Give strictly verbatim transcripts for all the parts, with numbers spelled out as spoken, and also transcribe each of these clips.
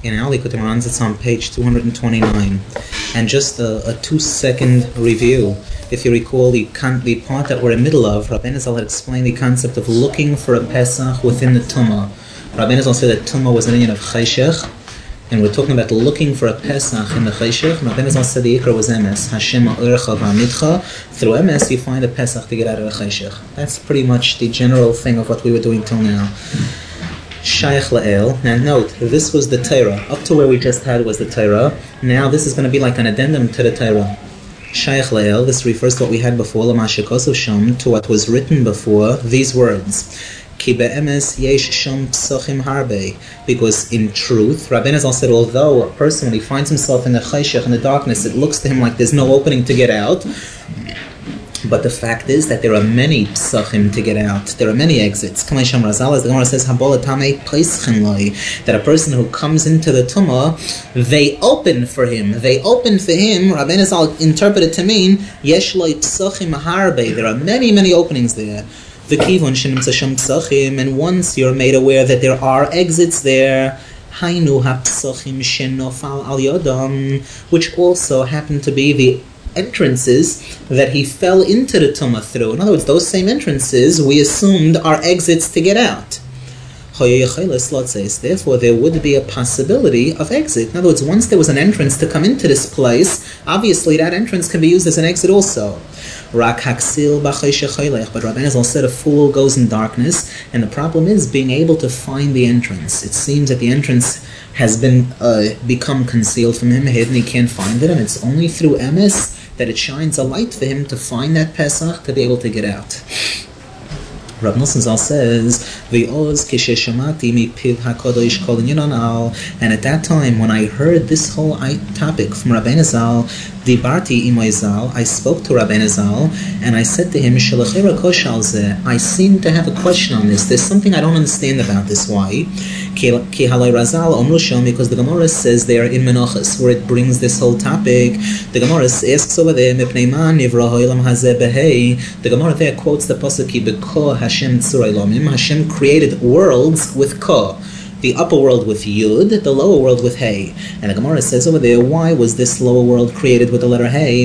in our Likutei Moharan. It's on page two hundred twenty-nine. And just a, a two-second review. If you recall the, con- the part that we're in the middle of, Rabbeinu Zal had explained the concept of looking for a Pesach within the Tumah. Rabbeinu Zal said that Tumah was an union of Cheshech, and we're talking about looking for a Pesach in the Cheshech. Rabbeinu Zal said the Ikra was Emes, Hashem ha'orecha v'amidcha. Through Emes you find a Pesach to get out of the Cheshech. That's pretty much the general thing of what we were doing till now. Shaykh La'el. Now note, this was the Torah. Up to where we just had was the Torah. Now this is going to be like an addendum to the Torah. Shaykh La'el, this refers to what we had before, L'mashikosu Shom, to what was written before, these words. Ki be'emes yesh shom psochim harbe. Because in truth, Rabbeinu Zal said, although a person, when he finds himself in the chayshech, in the darkness, it looks to him like there's no opening to get out. But the fact is that there are many psachim to get out. There are many exits. Kamei Sham Razal, as the Gemara says, that a person who comes into the Tumah, they open for him. They open for him. Rabbeinu Zal interpreted to mean, Yesh lo psachim harbe. There are many, many openings there. The kivon shenimtza sham psachim, and once you're made aware that there are exits there, hainu hapsachim shenofal al yodam, which also happen to be the entrances that he fell into the Tumah through. In other words, those same entrances we assumed are exits to get out. Therefore, there would be a possibility of exit. In other words, once there was an entrance to come into this place, obviously that entrance can be used as an exit also. But Rabbeinu Zal said a fool goes in darkness, and the problem is being able to find the entrance. It seems that the entrance has been uh, become concealed from him, hidden, he can't find it, and it's only through Emes that it shines a light for him to find that Pesach, to be able to get out. Rav Nosson Zal says, "V'oz kisheshamati mipiv hakodesh kol inyanon al." And at that time, when I heard this whole topic from Rabbeinu Zal, dibarti imay Zal, I spoke to Rabbeinu Zal, and I said to him, "Shalachei rakosh al zeh." I seem to have a question on this. There's something I don't understand about this. Why? Ki halay razal omru shom, because the Gemara says there in Menachos, where it brings this whole topic. The Gemara asks over there, "Mipnei ma nivra ha'olam hazeh behei." The Gemara there quotes the pasuk, "Ki b'ko Hashem tzurei lomim." Hashem created worlds with ko. The upper world with Yud, the lower world with Hey. And the Gemara says over there, why was this lower world created with the letter Hey?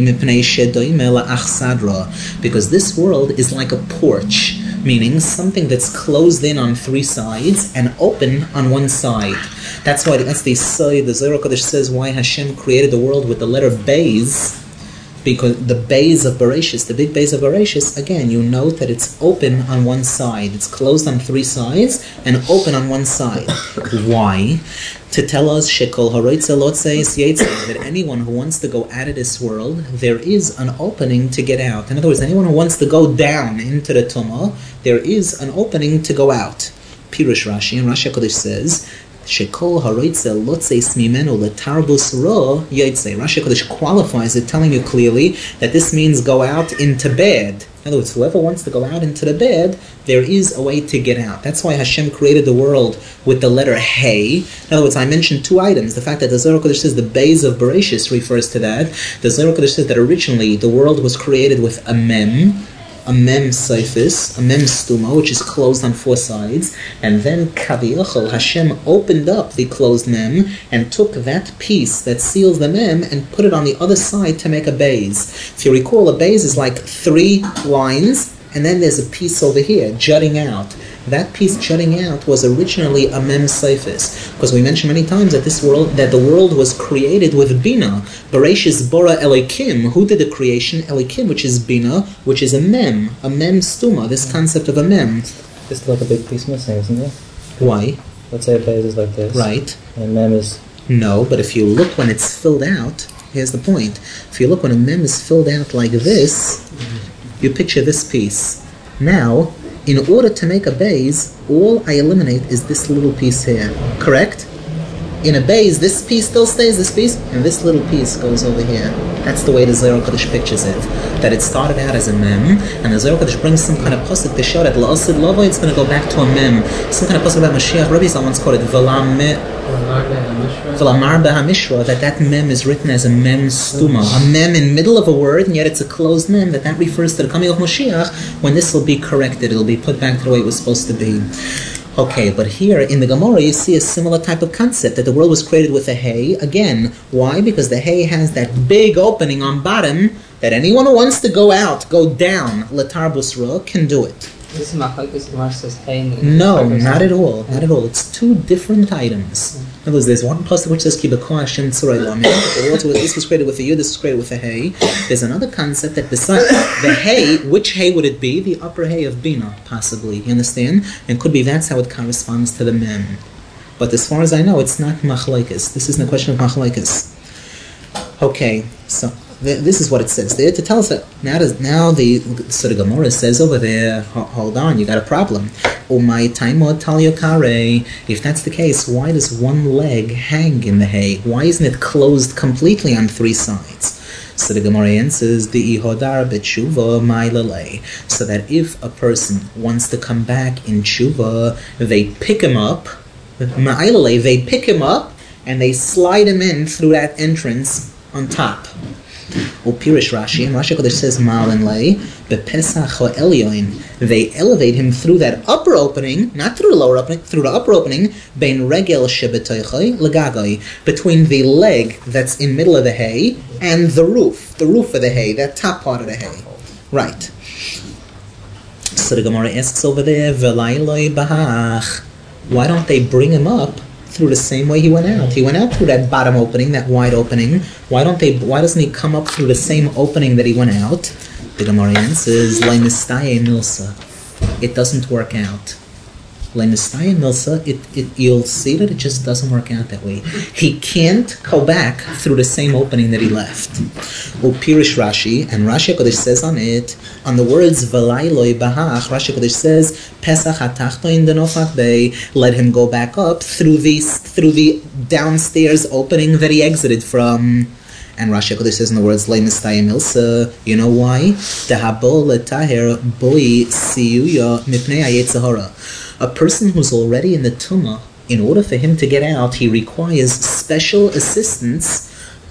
Because this world is like a porch, meaning something that's closed in on three sides and open on one side. That's why that's the side the Zohar Kodesh says why Hashem created the world with the letter Beis. Because the Beis of Bereshis, the big Beis of Bereshis, again, you note that it's open on one side. It's closed on three sides and open on one side. Why? To tell us Shekol Haroitze Lotzeis Yetze, that anyone who wants to go out of this world, there is an opening to get out. In other words, anyone who wants to go down into the Tumah, there is an opening to go out. Pirush Rashi, and Rashi HaKodesh says, Shekol haroitze lotzeis mimenu letarbus ro yotze. Rashi HaKodesh qualifies it, telling you clearly that this means go out into bed. In other words, whoever wants to go out into the bed, there is a way to get out. That's why Hashem created the world with the letter Hey. In other words, I mentioned two items. The fact that the Zohar Kodesh says the Beis of Bereshis refers to that. The Zohar Kodesh says that originally the world was created with a Mem, a mem seifis, a mem stuma, which is closed on four sides, and then Kaviyachol, Hashem opened up the closed mem and took that piece that seals the mem and put it on the other side to make a base. If you recall, a base is like three lines, and then there's a piece over here jutting out. That piece jutting out was originally a mem seifis, because we mentioned many times that this world, that the world was created with bina. Bereshis bara Elikim. Who did the creation? Elikim, which is bina, which is a mem, a mem stuma. This concept of a mem. It's like a big piece missing, isn't it? Why? Let's say a base is like this. Right. And mem is. No, but if you look when it's filled out, here's the point. If you look when a mem is filled out like this, you picture this piece. Now, in order to make a base, all I eliminate is this little piece here. Correct? In a base, this piece still stays this piece, and this little piece goes over here. That's the way the Zohar Kodesh pictures it. That it started out as a mem, and the Zohar Kodesh brings some kind of pasuk to show that la'asid lavo, it's going to go back to a mem. Some kind of pasuk about Mashiach. Rabbi Zal once called it v'lamar behamishra, that that mem is written as a mem stuma, a mem in middle of a word, and yet it's a closed mem, that that refers to the coming of Mashiach, when this will be corrected. It'll be put back to the way it was supposed to be. Okay, but here in the Gemara you see a similar type of concept, that the world was created with a hay. Again, why? Because the hay has that big opening on bottom that anyone who wants to go out, go down, Latarbus Ra, can do it. This is Machlokes Gemara says hay. No, not at all. Not at all. It's two different items. In other words, there's one pasuk which says Kibakon Hashem Tzorei Lamed. The world was, this was created with a yud. This was created with a hay. There's another concept that besides the hay, which hay would it be? The upper hay of Bina, possibly. You understand? And could be that's how it corresponds to the mem. But as far as I know, it's not machlokes. This isn't a question of machlokes. Okay, so this is what it says there to tell us that now, does, now the so the Gemara says over there, hold on, you got a problem. If that's the case, why does one leg hang in the hay? Why isn't it closed completely on three sides? So the Gemara answers, the ihodar b'tshuva ma'ilale, so that if a person wants to come back in tshuva, they pick him up, ma'ilale, they pick him up and they slide him in through that entrance on top. Upirish Rashi, and Rashi Kodesh says Ma'alen lei bepesach ha'elyoin. They elevate him through that upper opening, not through the lower opening, through the upper opening. Bein regel shebetoichai legagai, between the leg that's in middle of the hay and the roof, the roof of the hay, that top part of the hay. Right. So the Gemara asks over there, Velai loi bahach. Why don't they bring him up through the same way he went out? He went out through that bottom opening, that wide opening. Why don't they? Why doesn't he come up through the same opening that he went out? The Gemara answers, "Leimistaye milsa." It doesn't work out. Leimistaye milsa. It, it you'll see that it just doesn't work out that way. He can't go back through the same opening that he left. Upirish Rashi, and Rashi Kodesh says on it, on the words "V'lai loi bahach," Rashi Kodesh says, "Pesach hatachtoin denofach bei." Let him go back up through the through the downstairs opening that he exited from. And Rashi Kodesh says in the words "Leimistaye milsa." You know why? Dehabol letaher boi siyuya mipnei hayetzer hara. A person who's already in the tumah, in order for him to get out, he requires special assistance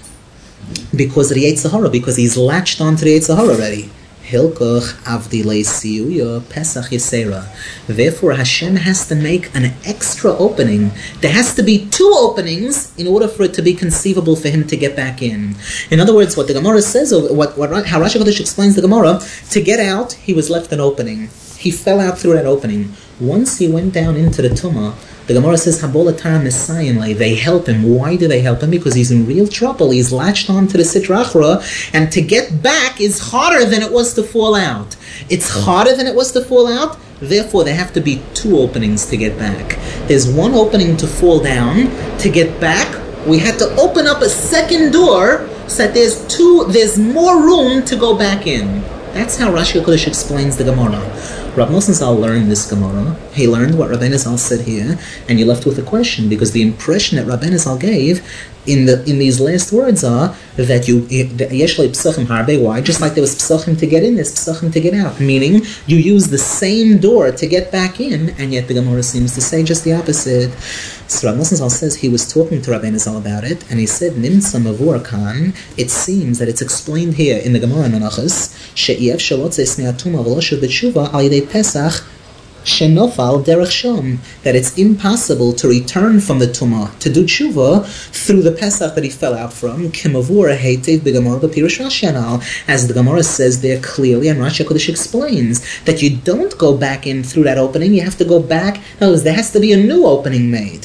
because of the Yetzer Hara, because he's latched onto the Yetzer Hara already. Hilkoch avdilei siyuya pesach yisera. Therefore, Hashem has to make an extra opening. There has to be two openings in order for it to be conceivable for him to get back in. In other words, what the Gemara says, or what, what how Rashi Kodesh explains the Gemara, to get out, he was left an opening. He fell out through that opening. Once he went down into the tumah, the Gemara says, Habolatar Messiah, they help him. Why do they help him? Because he's in real trouble. He's latched on to the Sitra Achra, and to get back is harder than it was to fall out. It's harder than it was to fall out, therefore there have to be two openings to get back. There's one opening to fall down. To get back, we had to open up a second door so that there's two, there's more room to go back in. That's how Rashi HaKodesh explains the Gemara. Rav Nosson Zal learned this Gemara. He learned what Rabbeinu Zal said here, and you're left with a question, because the impression that Rabbeinu Zal gave in the in these last words are that you yeshlei psachim harbe. Why? Just like there was psachim to get in, there's psachim to get out. Meaning you use the same door to get back in, and yet the Gemara seems to say just the opposite. So Rav Nosson Zal says he was talking to Rabbeinu Zal about it, and he said Nimtza Mavur Khan. It seems that it's explained here in the Gemara Menachos she'iev shalotze sneatuma v'loshuv b'tshuva al yidei Pesach shenofal derech shom, that it's impossible to return from the tumah to do tshuva through the Pesach that he fell out from. Kimavur heited b'Gemara b'Pirush Rashi Anal, as the Gemara says there clearly, and Rashi HaKodesh explains that you don't go back in through that opening. You have to go back. In other words, there has to be a new opening made.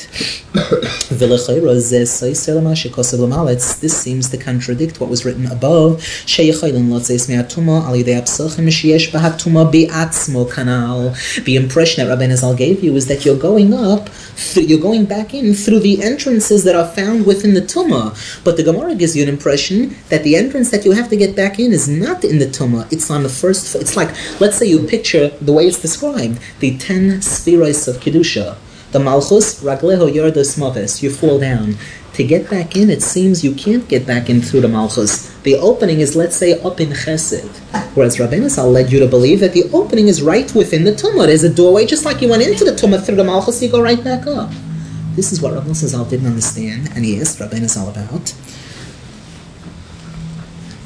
This seems to contradict what was written above. The impression that Rabbeinu Zal gave you is that you're going up, th- you're going back in through the entrances that are found within the tumah. But the Gemara gives you an impression that the entrance that you have to get back in is not in the tumah. It's on the first. It's like, let's say you picture the way it's described, the ten spheros of kedusha. The Malchus, Ragleho Yordos Moves, you fall down. To get back in, it seems you can't get back in through the Malchus. The opening is, let's say, up in Chesed. Whereas Rabbeinu Zal led you to believe that the opening is right within the Tumah. There's a doorway, just like you went into the Tumah through the Malchus, you go right back up. This is what Rabbeinu Zal didn't understand, and he asked Rabbeinu Zal about.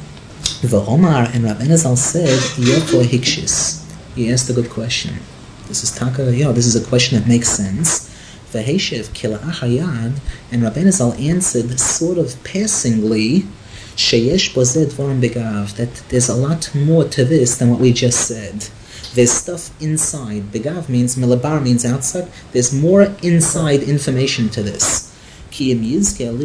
V'omar, and Rabbeinu Zal said, Yoko Hikshis. He asked a good question. This is taka, yeah, this is a question that makes sense. V'heshev kila achayad, and Rabbeinu Zal answered sort of passingly, sheyesh bo zeh dvarim begav, that there's a lot more to this than what we just said. There's stuff inside. Begav means, milabar means outside. There's more inside information to this. Rabbeinu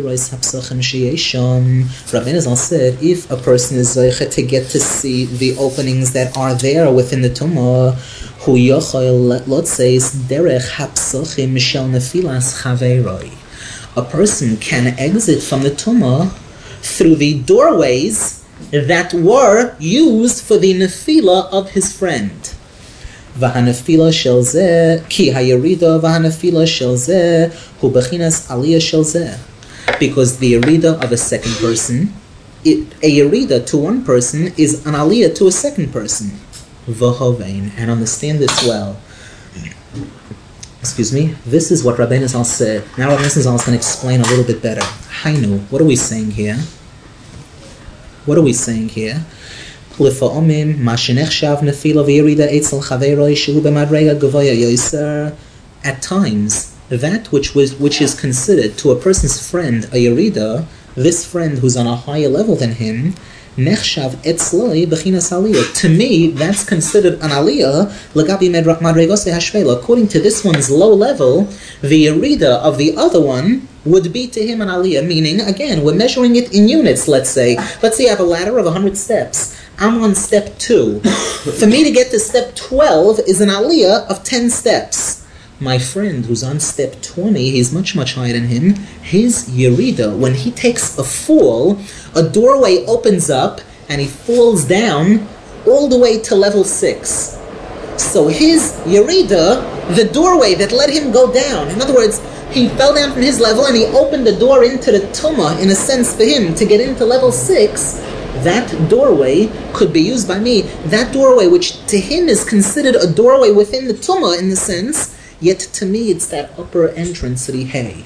Zal said, if a person is zeicha to get to see the openings that are there within the Tumah, hu yochel, let's say, derech hapsochim shel nefilas chaveiroi. A person can exit from the Tumah through the doorways that were used for the nefila of his friend. V'hanefila shel zeh, ki hayerida v'hanefila shel zeh, hu bechinas aliyah shel zeh. Because the yerida of a second person, it, a yerida to one person is an aliyah to a second person. V'hovein, and understand this well. Excuse me. This is what Rabbeinu Zal said. Now Rabbeinu Zal is going to explain a little bit better. Hainu, what are we saying here? What are we saying here? At times, that which was which is considered to a person's friend a yerida, this friend who's on a higher level than him, nechshav etzloi bechinas aliyah. To me, that's considered an aliyah. Lagabi madregose hashvela. According to this one's low level, the yerida of the other one would be to him an aliyah. Meaning, again, we're measuring it in units. Let's say, let's say I have a ladder of a hundred steps. I'm on step two. For me to get to step twelve is an aliyah of ten steps. My friend who's on step twenty, he's much, much higher than him. His yerida, when he takes a fall, a doorway opens up and he falls down all the way to level six. So his yerida, the doorway that let him go down, in other words, he fell down from his level and he opened the door into the Tumah, in a sense, for him to get into level six. That doorway could be used by me. That doorway, which to him is considered a doorway within the Tumah, in the sense, yet to me it's that upper entrance that he hay.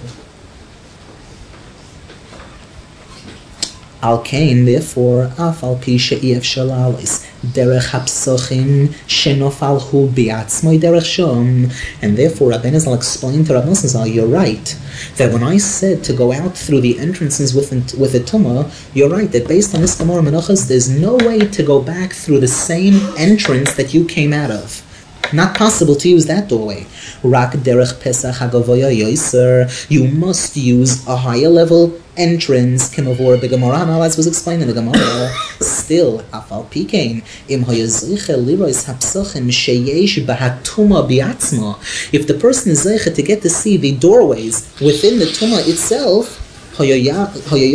Al kain, therefore, af al pi she'ef shalalis derech hapsochim shenofalhu biatzmoi derech shom, and therefore Rabbeinu Zal explained to Rabbi Zal, you're right, that when I said to go out through the entrances within with the Tumah, you're right that based on this Gemara Menachos, there's no way to go back through the same entrance that you came out of. Not possible to use that doorway. Rak derech pesach hagavoya yoiser. You must use a higher level entrance. Kimavor the Gemara, as was explained in the Gemara. Still, afal pikein im hayaziche lirois hapsachim sheyesh bahatuma biatzma. If the person is zeicha to get to see the doorways within the Tumah itself, he would be able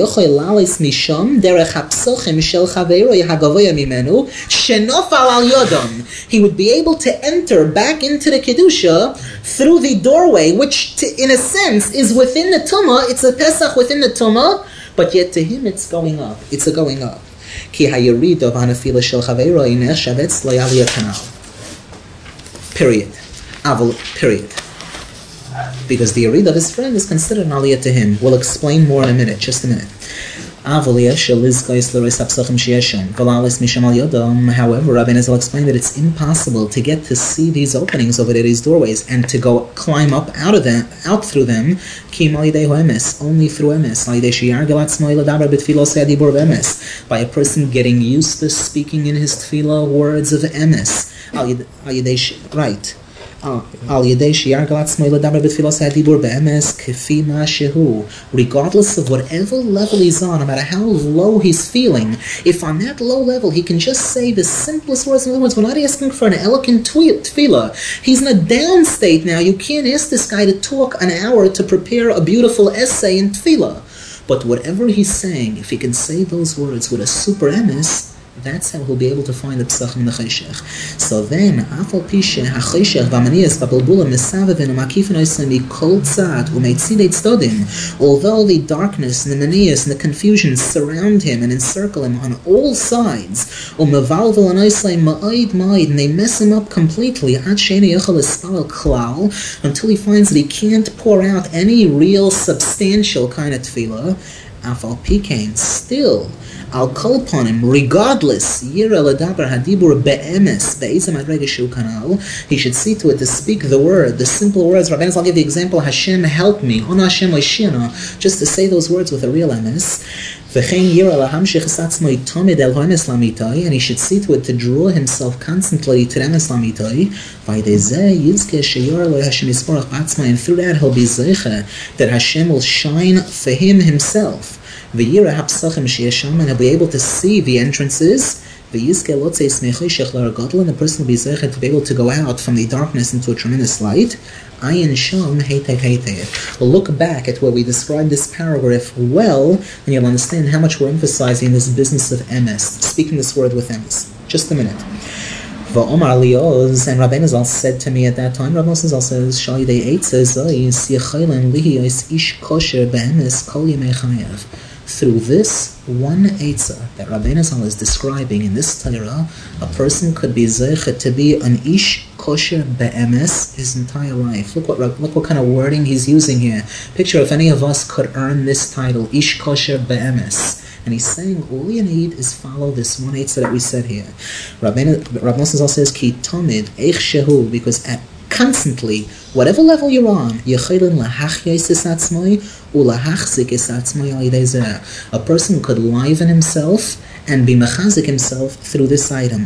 to enter back into the Kedusha through the doorway, which to, in a sense is within the Tumah. It's a Pesach within the Tumah, but yet to him it's going up. It's a going up. Period. Period. Because the yerida of his friend is considered an aliyah to him. We'll explain more in a minute, just a minute. However, Rabbeinu Zal explained that it's impossible to get to see these openings over there, these doorways, and to go climb up out of them, out through them, only through emes, by a person getting used to speaking in his tefillah words of emes. Right. Regardless of whatever level he's on, no matter how low he's feeling, if on that low level he can just say the simplest words. In other words, we're not asking for an eloquent tefillah. He's in a down state now. You can't ask this guy to talk an hour to prepare a beautiful essay in tefillah. But whatever he's saying, if he can say those words with a super emes, that's how he'll be able to find the Pesach in the Cheshech. So then, Afal Pishe, HaCheshech, V'Amaniyas, V'Balbula, Mesavevin, U'Makifin Oisemi, Kol Tzad, U'Meitzidei Tzodim, although the darkness and the Maniyas and the confusion surround him and encircle him on all sides, U'Mevalvel and Oisei Ma'id Ma'id, and they mess him up completely, Ad Sheini Yochel Espal Klal, until he finds that he can't pour out any real substantial kind of tefillah. Afal Pikain, still, I'll call upon him, regardless, Yira Ladabar Hadibur Be'emes, Be'ezam Adrega Shu Kanal, he should see to it to speak the word, the simple words. Rabbeinu, I'll give the example, Hashem help me, Hona Hashem Oishina, just to say those words with a real emes. And he should see to it to draw himself constantly to them Islamitai. And through that he'll be zeicha, that Hashem will shine for him himself. And he'll be able to see the entrances. And the person will be zeicha to be able to go out from the darkness into a tremendous light. Ayin Sham Heitev Heitev. Look back at where we described this paragraph well, and you'll understand how much we're emphasizing this business of emes, speaking this word with emes. Just a minute. Va'omar Lioz, and Rabbeinu Zal said to me at that time, Rabbeinu Zal says, Shali Dei Eitzah Zois Yechaylan Lihiyos Ish Kosher Be'emes Kol Yemei Chayev. Through this one eitzah that Rabbeinu Zal is describing in this Torah, a person could be zeicha to be an ish kosher be'emes his entire life. Look what look what kind of wording he's using here. Picture if any of us could earn this title, ish kosher be'emes. And he's saying all you need is follow this one eitzah that we said here. Rabbeinu Zal says ki tomid eich shehu, because at constantly, whatever level you're on, a person could liven himself and be mechazik himself through this item,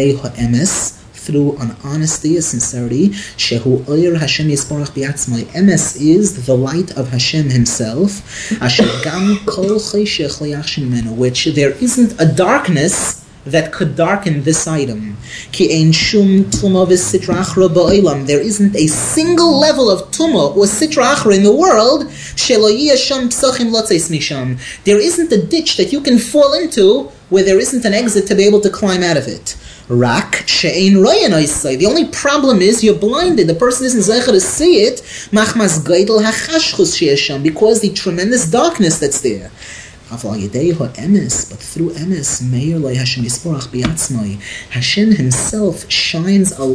through an honesty, a sincerity. Shehu oyer Hashem yisborach bi'atzmai. Emes is the light of Hashem Himself. Asher gam kol cheshech liyachshin mimenu, which there isn't a darkness that could darken this item. Ki ein shum tuma v'sitra achra ba'olam. There isn't a single level of tuma or sitra achra in the world. Shelo yiyasham psachim lotzeis misham. There isn't a ditch that you can fall into where there isn't an exit to be able to climb out of it. Rak she'ein royan oisai. The only problem is you're blinded. The person isn't zeicha to see it. Machmas geidel hachashchus she'esham, because the tremendous darkness that's there. But through emes, meir loy Hashem yisborach bi'atzmai. Hashem Himself shines a,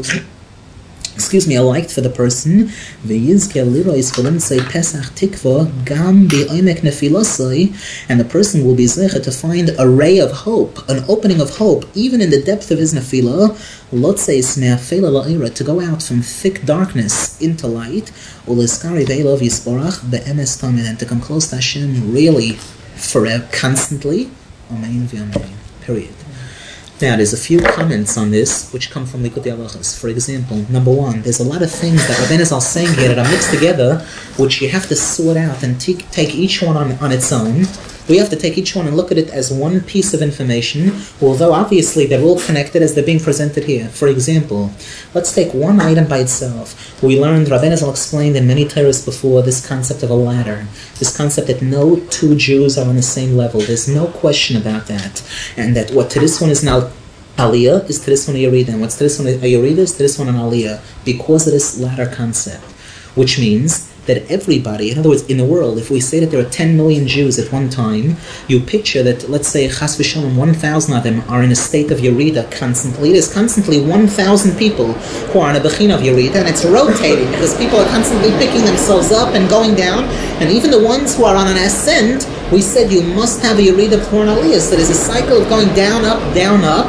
excuse me, a light for the person. V'yizke lirois v'lemtzei pesach tikva gam bi'omek nefilosai, and the person will be zeicha to find a ray of hope, an opening of hope, even in the depth of his nefilah. Lotzeis me'afela la'ira, to go out from thick darkness into light. Uliskari ve'elov yisborach be'emes tamid, and to come close to Hashem really forever, constantly. Amen v'amen. Period. Now, there's a few comments on this which come from Likutei Halachos. For example, number one, there's a lot of things that Rabbeinu Zal saying here that are mixed together, which you have to sort out and t- take each one on, on its own. We have to take each one and look at it as one piece of information, although obviously they're all connected as they're being presented here. For example, let's take one item by itself. We learned, Rabbeinu Zal explained in many Torahs before, this concept of a ladder. This concept that no two Jews are on the same level. There's no question about that. And that what to this one is now Aliyah is to this one a Yerida, and what's to this one a Yerida is to this one an Aliyah, because of this ladder concept. Which means that everybody, in other words, in the world, if we say that there are ten million Jews at one time, you picture that, let's say, Chas v'shalom, one thousand of them are in a state of Yerida constantly. There's constantly one thousand people who are in a Bechina of Yerida, and it's rotating because people are constantly picking themselves up and going down, and even the ones who are on an ascent, we said you must have a Yerida before an Aliyah, so there's a cycle of going down, up, down, up.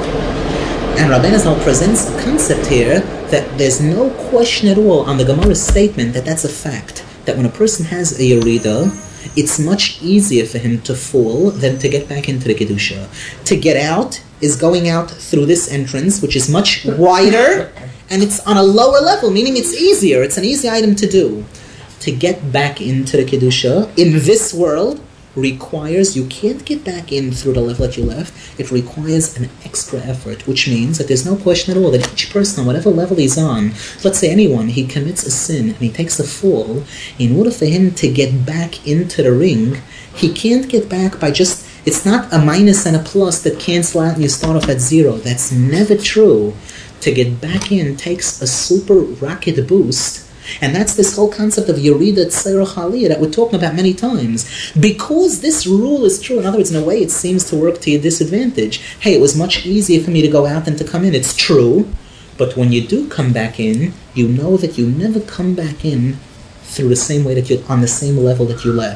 And Rabbeinu Zal presents a concept here that there's no question at all on the Gemara's statement that that's a fact. That when a person has a Yerida, it's much easier for him to fall than to get back into the Kedusha. To get out is going out through this entrance, which is much wider, and it's on a lower level, meaning it's easier. It's an easy item to do. To get back into the Kedusha in this world requires, you can't get back in through the level that you left. It requires an extra effort, which means that there's no question at all that each person, on whatever level he's on, let's say anyone, he commits a sin and he takes a fall, in order for him to get back into the ring, he can't get back by just, it's not a minus and a plus that cancel out and you start off at zero. That's never true. To get back in takes a super rocket boost. And that's this whole concept of Yerida Tzerach Aliyah that we're talking about many times. Because this rule is true, in other words, in a way it seems to work to your disadvantage. Hey, it was much easier for me to go out than to come in. It's true. But when you do come back in, you know that you never come back in through the same way that you're on the same level that you left.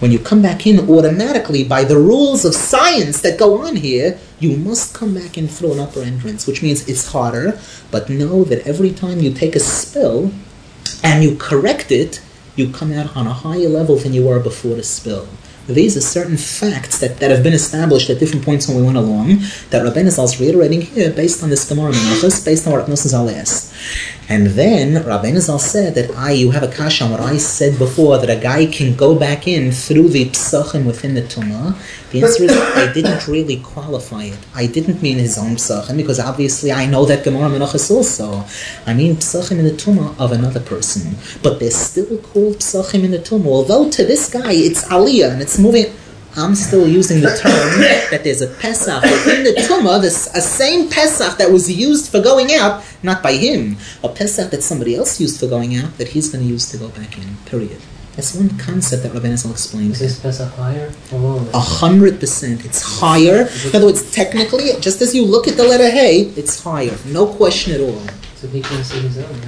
When you come back in automatically by the rules of science that go on here, you must come back in through an upper entrance, which means it's harder. But know that every time you take a spill and you correct it, you come out on a higher level than you were before the spill. These are certain facts that, that have been established at different points when we went along, that Rabbeinu Zal is reiterating here based on this Gemara Menachos, based on what Rabbeinu Zal asked. And then Rabbeinu Zal said that I, you have a kasha on what I said before, that a guy can go back in through the psachim within the tumah. The answer is I didn't really qualify it. I didn't mean his own psachim, because obviously I know that Gemara Menachos also. I mean psachim in the tumah of another person. But they're still called psachim in the tumah. Although to this guy it's aliyah and it's moving, I'm still using the term that there's a Pesach within the Tumah, this a same Pesach that was used for going out, not by him, a Pesach that somebody else used for going out, that he's going to use to go back in, period. That's one concept that Rabbeinu Zal explains. Is this Pesach higher or lower? A hundred percent. It's higher. In other words, technically, just as you look at the letter Hey, it's higher. No question at all. So he can see his own.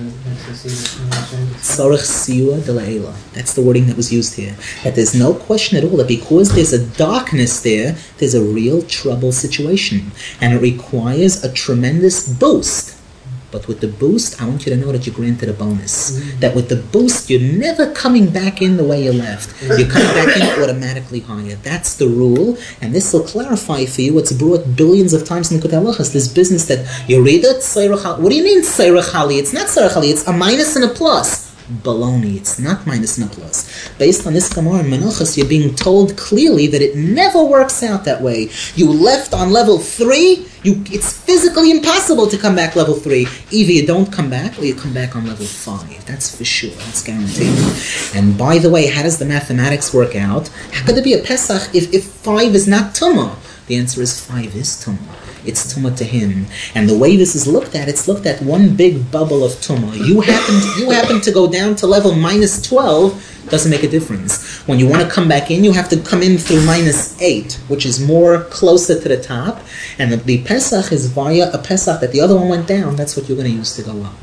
Tzarech siyua de la'ela. That's the wording that was used here. That there's no question at all that because there's a darkness there, there's a real trouble situation. And it requires a tremendous boost. But with the boost, I want you to know that you're granted a bonus. Mm-hmm. That with the boost, you're never coming back in the way you left. You're coming back in automatically higher. That's the rule. And this will clarify for you what's brought billions of times in the Likutei Halachos, this business that you read it, Tzairach. What do you mean Tzairach Hali? It's not Tzairach Hali, it's a minus and a plus. Baloney, it's not minus and a plus. Based on this Gemara in Menachos, you're being told clearly that it never works out that way. You left on level three, you, it's physically impossible to come back level three. Either you don't come back or you come back on level five. That's for sure, that's guaranteed. And by the way, how does the mathematics work out? How could there be a Pesach if, if five is not Tumah? The answer is five is Tumah. It's Tumah to him. And the way this is looked at, it's looked at one big bubble of Tumah. You happen, you happen to go down to level minus twelve, doesn't make a difference. When you want to come back in, you have to come in through minus eight, which is more closer to the top. And the, the Pesach is via a Pesach that the other one went down. That's what you're going to use to go up.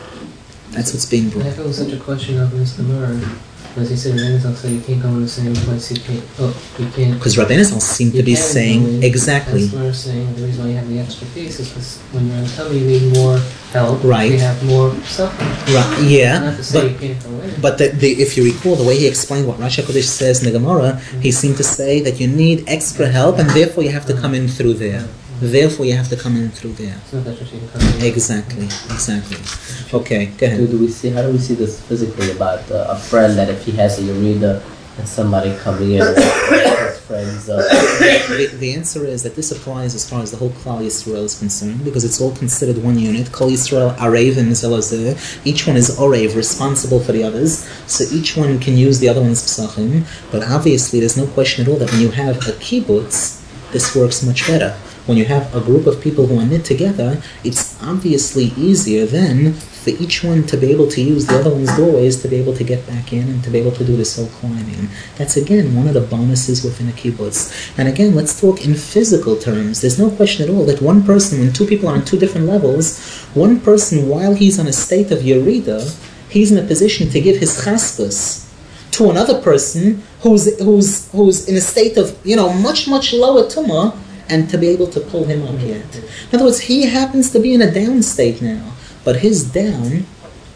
That's what's being brought. I feel such a question of this Gemara. As he said, Rabbeinu Zal said you can't go in the same place. You can't. Oh, you can't. Because Rabbeinu Zal seem to be saying exactly. That's what we're saying. The reason why you have the extra piece is because when you're in tummy, you need more help. Right. You have more suffering. Right. Yeah. Not to say but, you can't go in. But the, the, if you recall the way he explained what Rashi HaKodesh says in the Gemara, mm-hmm. he seemed to say that you need extra help, and therefore you have to come in through there. Mm-hmm. Therefore, you have to come in through there. So that you can come in. Exactly. Exactly. Okay. Go ahead. Do, do we see? How do we see this physically about uh, a friend that if he has a ureda and somebody coming in, or his friends? Uh, the, the answer is that this applies as far as the whole Klal Yisrael is concerned, because it's all considered one unit. Klal Yisrael, Arev and Zelazeh. Each one is Arev, responsible for the others. So each one can use the other one's psachim. But obviously, there's no question at all that when you have a kibbutz, this works much better. When you have a group of people who are knit together, it's obviously easier then for each one to be able to use the other one's doorways to be able to get back in and to be able to do this whole climbing. That's again one of the bonuses within a kibbutz. And again, let's talk in physical terms. There's no question at all that one person, when two people are on two different levels, one person, while he's on a state of yerida, he's in a position to give his chaskus to another person who's who's who's in a state of, you know, much, much lower tumah, and to be able to pull him up yet. In other words, he happens to be in a down state now, but his down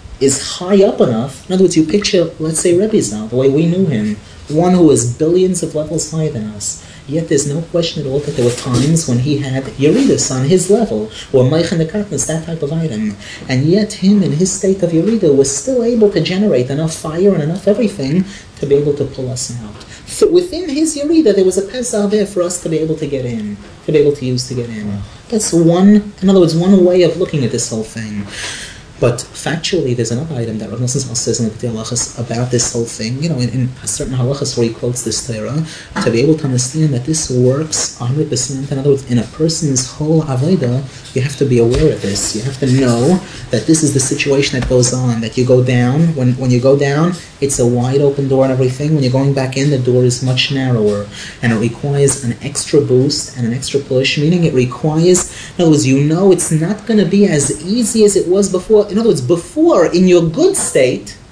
is high up enough. In other words, you picture, let's say, Rebbe Zal, the way we knew him, one who is billions of levels higher than us. Yet there's no question at all that there were times when he had Yeridus on his level, or Meichan Nekatnas, that type of item. And yet him, in his state of Yerida, was still able to generate enough fire and enough everything to be able to pull us out. So within his Yerida, there was a Pesach there for us to be able to get in, to be able to use to get in. That's one, in other words, one way of looking at this whole thing. But factually, there's another item that Rav Nosson says in the Likutei Halachos about this whole thing. You know, in, in a certain halachas where he quotes this Torah, to be able to understand that this works one hundred percent. In other words, in a person's whole avodah, you have to be aware of this. You have to know that this is the situation that goes on. That you go down. When when you go down, it's a wide open door and everything. When you're going back in, the door is much narrower, and it requires an extra boost and an extra push. Meaning, it requires. In other words, you know, it's not going to be as easy as it was before. In other words, before, in your good state,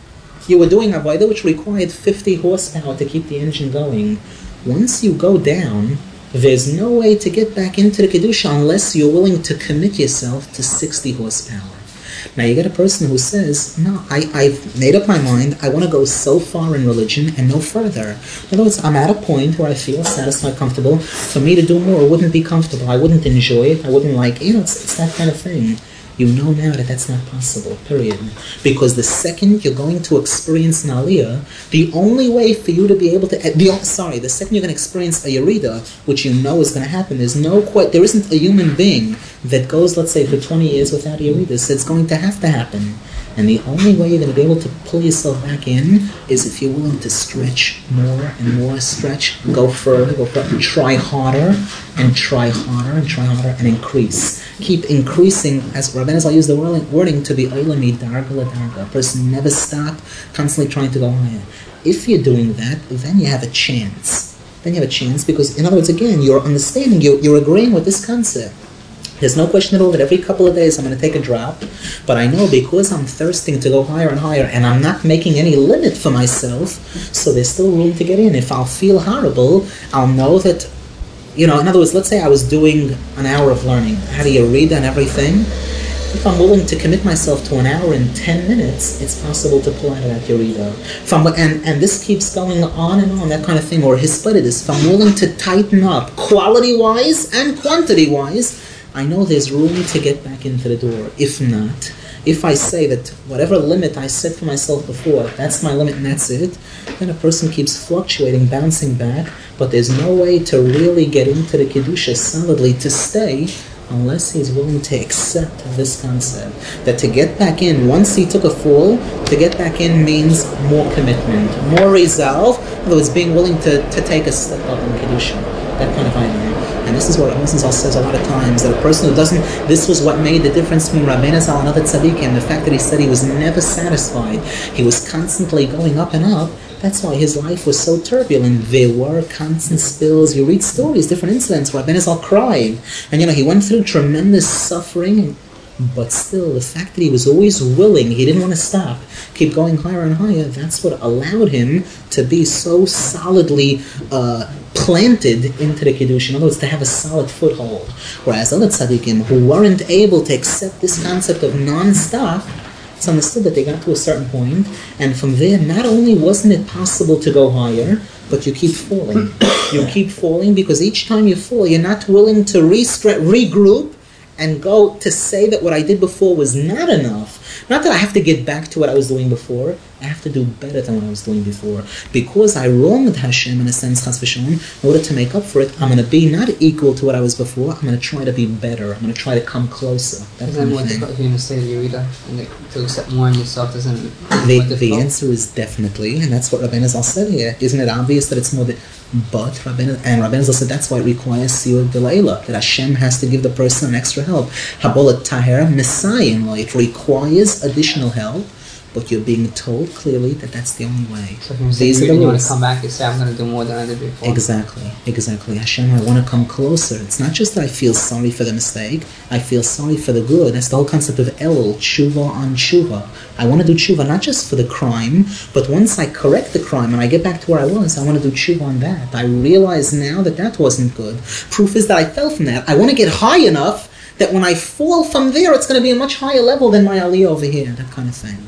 You were doing Avodah which required fifty horsepower to keep the engine going. Once you go down, there's no way to get back into the Kedusha unless you're willing to commit yourself to sixty horsepower. Now you get a person who says, no, I, I've made up my mind, I want to go so far in religion and no further. In other words, I'm at a point where I feel satisfied, comfortable. For me to do more wouldn't be comfortable. I wouldn't enjoy it. I wouldn't like, you know, it's, it's that kind of thing. You know now that that's not possible, period. Because the second you're going to experience an aliyah, the only way for you to be able to, the, sorry, the second you're going to experience a yerida, which you know is going to happen, there's no, quite, there isn't a human being that goes, let's say, for twenty years without a yerida, so it's going to have to happen. And the only way you're going to be able to pull yourself back in is if you're willing to stretch more and more, stretch, go further, go further, try harder, and try harder, and try harder, and increase. Keep increasing, as Rabbeinu Zal used the wording, to be oilami darga la darga. A person never stop, constantly trying to go higher. If you're doing that, then you have a chance. Then you have a chance because, in other words, again, you're understanding, you're, you're agreeing with this concept. There's no question at all that every couple of days I'm going to take a drop, but I know because I'm thirsting to go higher and higher, and I'm not making any limit for myself, so there's still room to get in. If I'll feel horrible, I'll know that, you know, in other words, let's say I was doing an hour of learning, how do you read and everything? If I'm willing to commit myself to an hour and ten minutes, it's possible to pull out of that Yerida. If I'm, and, and this keeps going on and on, that kind of thing, or Hispidus. If I'm willing to tighten up quality-wise and quantity-wise, I know there's room to get back into the door. If not, if I say that whatever limit I set for myself before, that's my limit and that's it, then a person keeps fluctuating, bouncing back, but there's no way to really get into the Kedusha solidly to stay unless he's willing to accept this concept. That to get back in, once he took a fall, to get back in means more commitment, more resolve, in other words, being willing to, to take a step up in Kedusha. That kind of idea. And this is what Rabbeinu Zal says a lot of times, that a person who doesn't, this was what made the difference between Rabbeinu Zal and other tzaddikim, the fact that he said he was never satisfied. He was constantly going up and up. That's why his life was so turbulent. There were constant spills. You read stories, different incidents where Rabbeinu Zal cried. And you know, he went through tremendous suffering, but still, the fact that he was always willing, he didn't want to stop, keep going higher and higher, that's what allowed him to be so solidly uh, planted into the Kiddush. In other words, to have a solid foothold. Whereas other tzaddikim who weren't able to accept this concept of non-stop, it's understood that they got to a certain point, and from there, not only wasn't it possible to go higher, but you keep falling. You keep falling because each time you fall, you're not willing to restre- regroup and go to say that what I did before was not enough. Not that I have to get back to what I was doing before. I have to do better than what I was doing before. Because I wronged Hashem in a sense, chas v'shalom, in order to make up for it, I'm going to be not equal to what I was before. I'm going to try to be better. I'm going to try to come closer. That Is that more difficult if you're in a state of Yerida? And like, to accept more in yourself doesn't the, the answer is definitely, and that's what Rabbeinu Zal said here. Isn't it obvious that it's more that, but Rabbeinu, and Rabbeinu Zal said that's why it requires siyur delayla, that Hashem has to give the person an extra help. Habola tahera Messiah, it requires additional help, but you're being told clearly that that's the only way. So if you're These saying are the you want rules. to come back, you say, I'm going to do more than I did before. Exactly, exactly. Hashem, I want to come closer. It's not just that I feel sorry for the mistake, I feel sorry for the good. That's the whole concept of Elul, tshuva on tshuva. I want to do tshuva not just for the crime, but once I correct the crime and I get back to where I was, I want to do tshuva on that. I realize now that that wasn't good. Proof is that I fell from that. I want to get high enough that when I fall from there, it's going to be a much higher level than my aliyah over here, that kind of thing.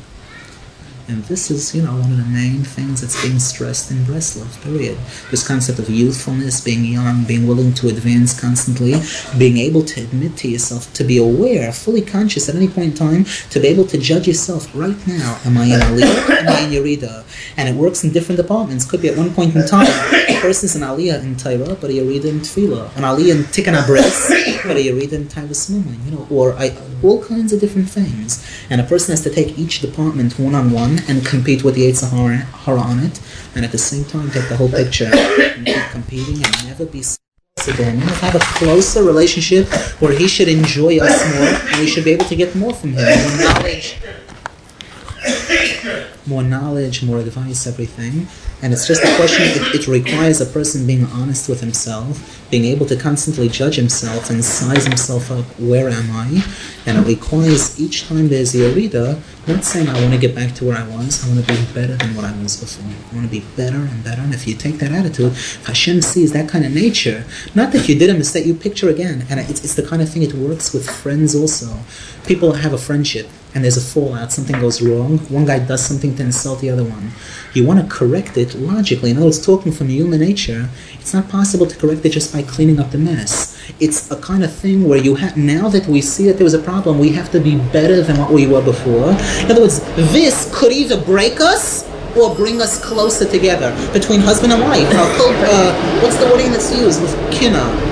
And this is, you know, one of the main things that's being stressed in Breslov, period. This concept of youthfulness, being young, being willing to advance constantly, being able to admit to yourself, to be aware, fully conscious at any point in time, to be able to judge yourself right now. Am I in Aliyah? Am I in Yerida? And it works in different departments. Could be at one point in time, a person's an Aliyah in Torah, but a Yerida in Tefillah. An Aliyah in Tikkun Abres, but a Yerida in Taivas Mumin. You know, or I, all kinds of different things. And a person has to take each department one-on-one and compete with the Yetzer Hara on it, and at the same time take the whole picture and keep competing and never be again. You know, have a closer relationship where he should enjoy us more and we should be able to get more from him. More knowledge, more knowledge, more advice, everything. And it's just a question, it, it requires a person being honest with himself, being able to constantly judge himself and size himself up, where am I? And it requires each time there's a Yerida, not saying I want to get back to where I was, I want to be better than what I was before. I want to be better and better. And if you take that attitude, if Hashem sees that kind of nature, not that you did a mistake, you picture again. And it's, it's the kind of thing, it works with friends also. People have a friendship and there's a fallout, something goes wrong, one guy does something to insult the other one. You want to correct it logically. In other words, talking from human nature, it's not possible to correct it just by cleaning up the mess. It's a kind of thing where you have, now that we see that there was a problem, we have to be better than what we were before. In other words, this could either break us or bring us closer together between husband and wife. Now, uh, what's the wording that's used with kinna?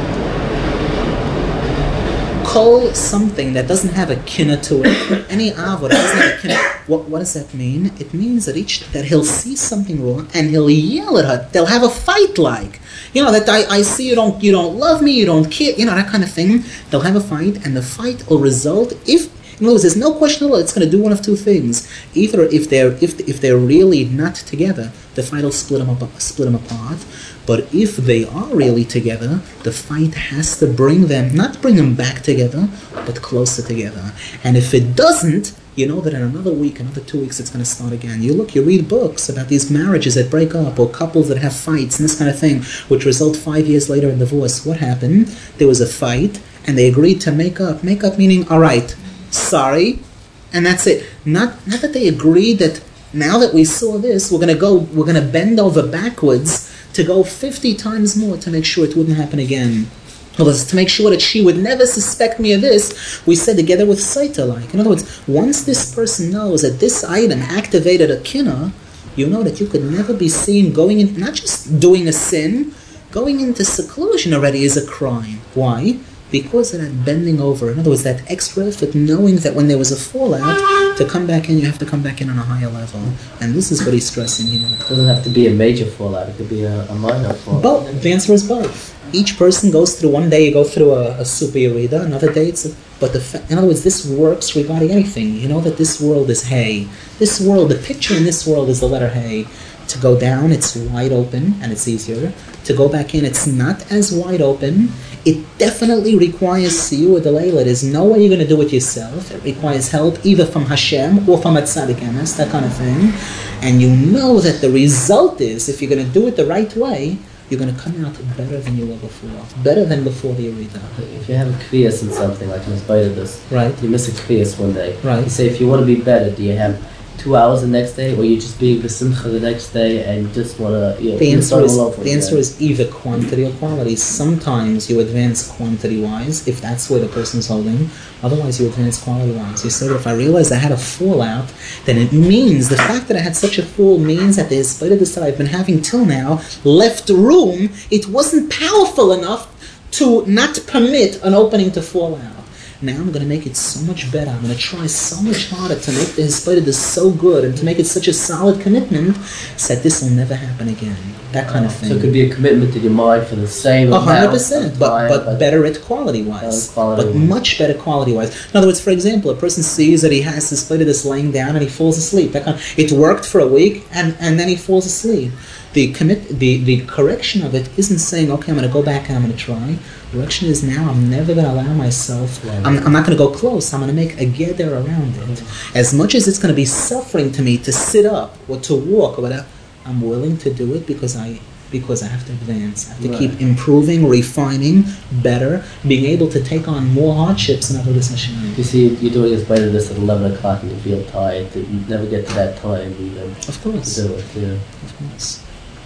Kol something that doesn't have a kinna to it, any avodah doesn't have a kinna. What, what does that mean? It means that each that he'll see something wrong and he'll yell at her. They'll have a fight, like, you know, that I, I see you don't you don't love me, you don't care, you know, that kind of thing. They'll have a fight, and the fight will result if. In other words, there's no question at all. It's going to do one of two things. Either if they're if if they're really not together, the fight will split them up, split them apart. But if they are really together, the fight has to bring them, not bring them back together, but closer together. And if it doesn't, you know that in another week, another two weeks, it's going to start again. You look, you read books about these marriages that break up, or couples that have fights and this kind of thing, which result five years later in divorce. What happened? There was a fight, and they agreed to make up. Make up meaning, all right, sorry, and that's it. Not not that they agreed that now that we saw this, we're going to go, we're going to bend over backwards to go fifty times more to make sure it wouldn't happen again. Well, to make sure that she would never suspect me of this, we said together with Saita, like. In other words, once this person knows that this item activated a kinna, you know that you could never be seen going in, not just doing a sin, going into seclusion already is a crime. Why? Because of that bending over. In other words, that extra effort, knowing that when there was a fallout, to come back in, you have to come back in on a higher level. And this is what he's stressing here. It doesn't have to be a major fallout. It could be a, a minor fallout. Both. The answer is both. Each person goes through, one day you go through a, a super yerida, another day it's a, but the fa- in other words, this works regarding anything. You know that this world is hay. This world, the picture in this world is the letter hay. To go down, it's wide open, and it's easier. To go back in, it's not as wide open. It definitely requires siyur delayla. There's no way you're going to do it yourself. It requires help either from Hashem or from a tzaddik emes, that kind of thing. And you know that the result is, if you're going to do it the right way, you're going to come out better than you were before. Better than before the Yerida. If you have a kviyas in something, like in spite of this, right? You miss a kviyas one day. Right. You say, if you want to be better, do you have two hours the next day, or you just being besimcha the next day and just want to, you know, the answer is all the again. answer is either quantity or quality. Sometimes you advance quantity wise if that's where the person's holding. Otherwise, you advance quality wise. You say, if I realize I had a fallout, then it means the fact that I had such a fall means that the spite of this that I've been having till now left room. It wasn't powerful enough to not permit an opening to fall out. Now I'm going to make it so much better. I'm going to try so much harder to make the Hispida this so good and to make it such a solid commitment so that this will never happen again. That kind of thing. So it could be a commitment to your mind for the same A amount hundred percent, but time, but but better at quality wise. Uh, quality but wise. much better quality wise. In other words, for example, a person sees that he has this Hispida this laying down and he falls asleep. That kind of, it worked for a week and, and then he falls asleep. The commit the, the correction of it isn't saying, okay, I'm going to go back and I'm going to try. The correction is now I'm never going to allow myself, I'm, I'm not going to go close, I'm going to make a gather around it. As much as it's going to be suffering to me to sit up or to walk or whatever, I'm willing to do it because I because I have to advance. I have to Right. keep improving, refining, better, being able to take on more hardships and Avodas Hashem. you see, you're doing this better this at eleven o'clock and you feel tired. You never get to that time even Of course. to do it. Yeah. Of course.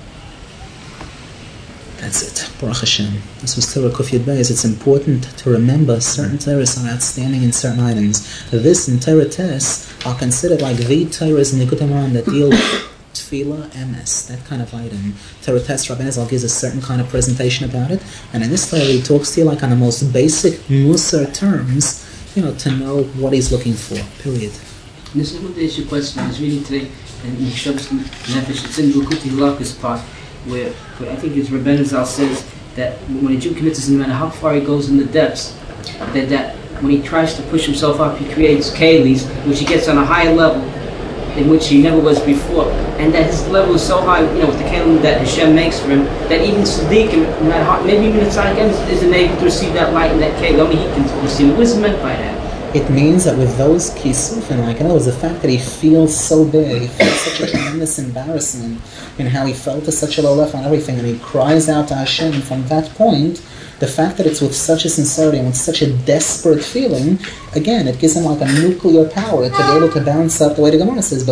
That's it. Baruch Hashem. This was Torah Kuf Yud Beis. It's important to remember certain Torahs are outstanding in certain items. This and Torah tests are considered like the Torahs in the Likutei Moharan that deal with Tefillah, Emes, that kind of item. Torah tests, Rabbi Ezra gives a certain kind of presentation about it. And in this Torah, he talks to you like on the most basic Musar terms, you know, to know what he's looking for. Period. This is what the issue question I was reading today in Yeshavas Nefesh. It's in Likutei Hilakos part, where, where I think it's Rebbeinu Zal says that when a Jew commits a sin, no matter how far he goes in the depths, that, that when he tries to push himself up, he creates kelis, which he gets on a higher level, in which he never was before, and that his level is so high, you know, with the kelim that Hashem makes for him, that even tzaddikim, no matter how, maybe even a tzaddik isn't able to receive that light in that kelim. Only he can receive it. What's meant by that? It means that with those kisufin, like, in other words, the fact that he feels so bad, he feels such a tremendous embarrassment in how he felt to such a low level and everything, and he cries out to Hashem from that point. The fact that it's with such a sincerity and with such a desperate feeling, again, it gives him like a nuclear power to be able to bounce up the way the Gemara says,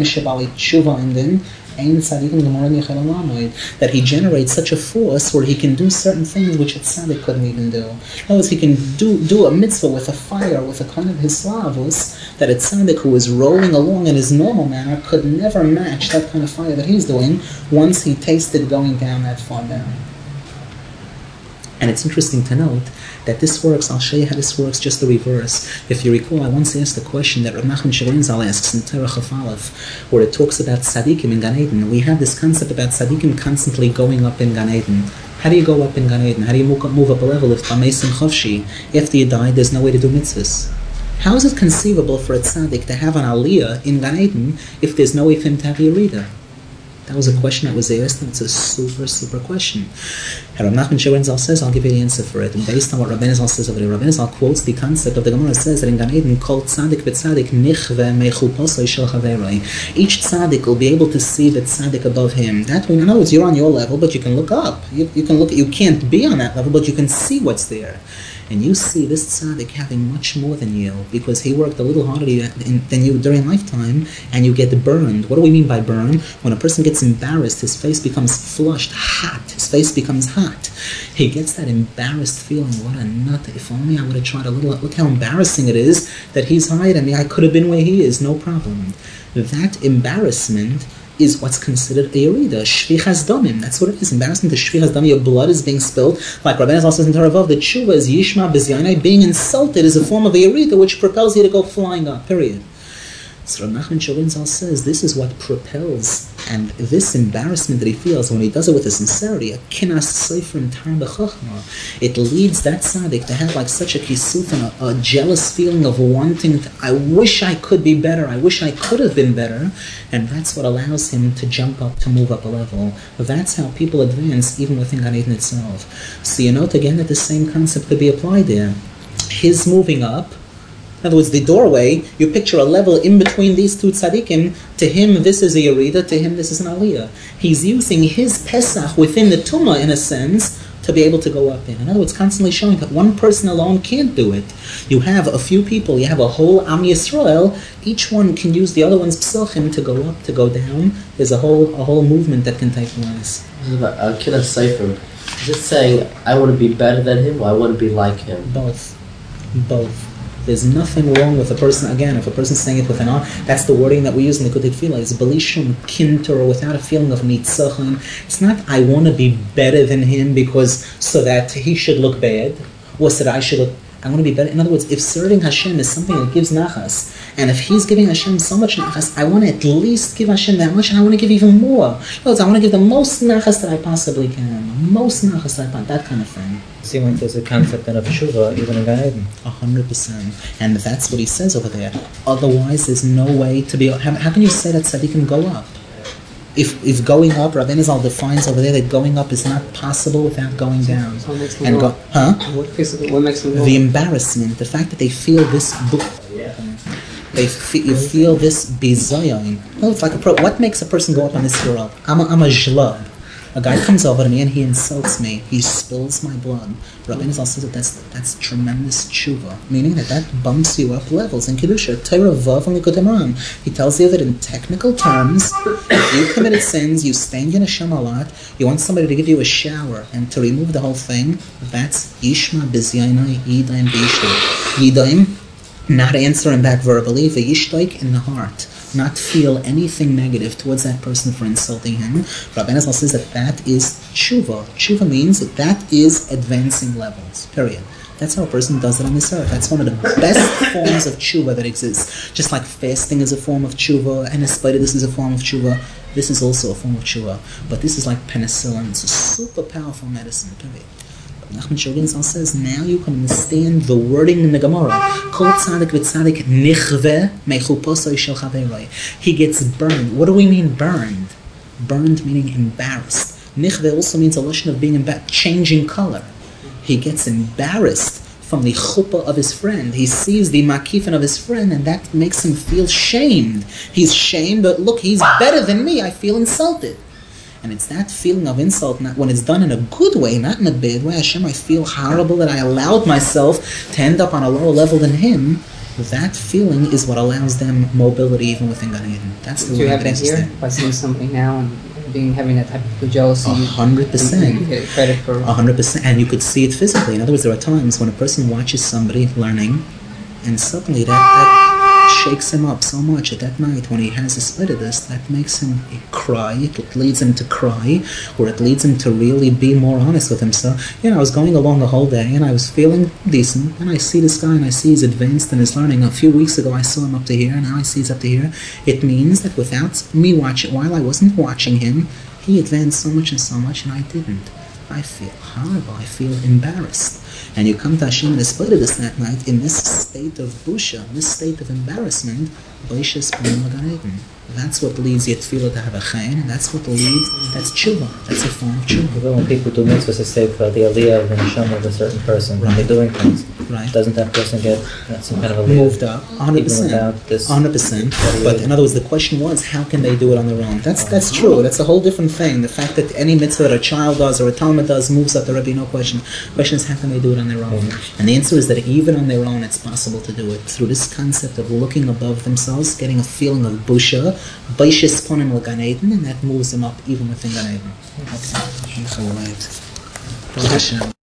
that he generates such a force where he can do certain things which a tzaddik couldn't even do. In other words, he can do, do a mitzvah with a fire, with a kind of hislavus, that a tzaddik who is rolling along in his normal manner could never match that kind of fire that he's doing once he tasted going down that far down. And it's interesting to note that this works, I'll show you how this works, just the reverse. If you recall, I once asked a question that Rav Nachman Shirain Zal asks in Terach Chaf Aleph, where it talks about tzaddikim in Gan Eden. We have this concept about tzaddikim constantly going up in Gan Eden. How do you go up in Gan Eden? How do you move up, move up a level if B'meis and Chavshi, after you die, there's no way to do mitzvahs? How is it conceivable for a tzaddik to have an aliyah in Gan Eden if there's no way for him to have Yerida? That was a question that was asked, and it's a super, super question. Rav Nachman Shirain Zal says, I'll give you the answer for it. And based on what Rabbeinu Zal says over there, Rabbeinu Zal quotes the concept of the Gemara, says that in Gan Eden, called tzaddik v'tzaddik nichve mechupasei shel chaveroi. Each tzaddik will be able to see the tzaddik above him. That way, in other words, you're on your level, but you can look up. You, you can look. You can't be on that level, but you can see what's there. And you see this tzaddik having much more than you, because he worked a little harder than you during lifetime, and you get burned. What do we mean by burn? When a person gets embarrassed, his face becomes flushed, hot. His face becomes hot. He gets that embarrassed feeling. What a nut. If only I would have tried a little. Look how embarrassing it is that he's higher than me. I could have been where he is, no problem. That embarrassment is what's considered a yerida, shvichas damim. That's what it is. Embarrassment is shvichas damim. Your blood is being spilled. Like Rabbeinu Zal says in Torah Vav, the tshuva is yishma b'zyanai. Being insulted is a form of a yerida which propels you to go flying up. Period. So Rav Nachman Shirain Zal says this is what propels, and this embarrassment that he feels when he does it with a sincerity, a kinas sefer and tar b'chachma, it leads that tzaddik to have like such a kisuf and a, a jealous feeling of wanting to, I wish I could be better, I wish I could have been better, and that's what allows him to jump up, to move up a level. That's how people advance even within Gan Eden itself. So you note again that the same concept could be applied there. His moving up, in other words, the doorway, you picture a level in between these two tzaddikim. To him, this is a yerida. To him, this is an aliyah. He's using his Pesach within the Tumah, in a sense, to be able to go up in. In other words, constantly showing that one person alone can't do it. You have a few people, you have a whole Am Yisrael, each one can use the other one's psachim to go up, to go down. There's a whole a whole movement that can take place. A kid of Sefer, is it saying, I want to be better than him, or I want to be like him? Both. Both. There's nothing wrong with a person, again, if a person's saying it with an R, that's the wording that we use in the Kutit Tefillah. It's Belishum Kinter, without a feeling of Nitzachon. It's not, I want to be better than him because, so that he should look bad, or so that I should look, I want to be better. In other words, if serving Hashem is something that gives nachas, and if he's giving Hashem so much nachas, I want to at least give Hashem that much, and I want to give even more. In other words, I want to give the most nachas that I possibly can. Most nachas that I can, that kind of thing. See, when there's a concept of tshuva, even in Gan Eden. A hundred percent. And that's what he says over there. Otherwise, there's no way to be... How, how can you say that tzaddikim go up? If if going up, Rabbeinu Zal defines over there that going up is not possible without going down. So what makes them and go go, huh? What, what makes them go The embarrassment, the fact that they feel this... They fe- you feel this bizayon. Oh, it's like a pro. What makes a person go up on this world? I'm a, I'm a jlab. A guy comes over to me and he insults me. He spills my blood. Rabbeinu Zal says that that's, that's tremendous tshuva, meaning that that bumps you up levels in Kedusha. Torah Vav and Likutei Moharan. He tells you that in technical terms, if you committed sins, you stained your neshama a lot, you want somebody to give you a shower and to remove the whole thing, that's Yishma B'Zyaynai Yidayim B'Yishtoik. Yidayim, not answering back verbally, V'Yishtoik in the heart. Not feel anything negative towards that person for insulting him. Rabbeinu Zal says that that is tshuva. Tshuva means that that is advancing levels, period. That's how a person does it on this earth. That's one of the best forms of tshuva that exists. Just like fasting is a form of tshuva, and in spite of this is a form of tshuva, this is also a form of tshuva. But this is like penicillin. It's a super powerful medicine, period. Nachman Shogin says, now you can understand the wording in the Gemara. Kol tzadik v'tzadik nichve mechuposoi shel chaveroi. He gets burned. What do we mean burned? Burned meaning embarrassed. Nichve also means a lesson of being embarrassed, changing color. He gets embarrassed from the chuppah of his friend. He sees the makifin of his friend, and that makes him feel shamed. He's shamed, but look, he's better than me. I feel insulted. And it's that feeling of insult, not when it's done in a good way, not in a bad way. Hashem, I feel horrible that I allowed myself to end up on a lower level than him. That feeling is what allows them mobility even within Gan Eden. That's the Do you way have that it here understand. by seeing something now and being having that type of jealousy? A hundred You percent. get credit for. A hundred percent. And you could see it physically. In other words, there are times when a person watches somebody learning, and suddenly that, that shakes him up so much at that night when he has a split of this, that makes him cry. It leads him to cry, or it leads him to really be more honest with himself. You know, I was going along the whole day, and I was feeling decent, and I see this guy, and I see he's advanced in his learning. A few weeks ago, I saw him up to here, and now I see he's up to here. It means that without me watching, while I wasn't watching him, he advanced so much and so much, and I didn't. I feel horrible. I feel embarrassed. And you come to Hashem and split of this that night in this state of busha, this state of embarrassment. That's what leads Yetfilah to have a chayin, and that's what leads, that's tshuva. That's a form of tshuva. Even when people do mitzvahs, they say for the aliyah of the neshama of a certain person, when they're doing things, Right. doesn't that person get uh, some kind of aliyah? Moved up, one hundred percent. Even without this- one hundred percent. But in other words, the question was, how can they do it on their own? That's that's true. That's a whole different thing. The fact that any mitzvah that a child does or a Talmud does moves up the Rebbe, no question. The question is, how can they do it on their own? Mhm. And the answer is that even on their own, it's possible to do it through this concept of looking above themselves, getting a feeling of busha, baishis ponim l'Gan Eden, and that moves them up even within Gan Eden. Okay. All right. Baruch Hashem.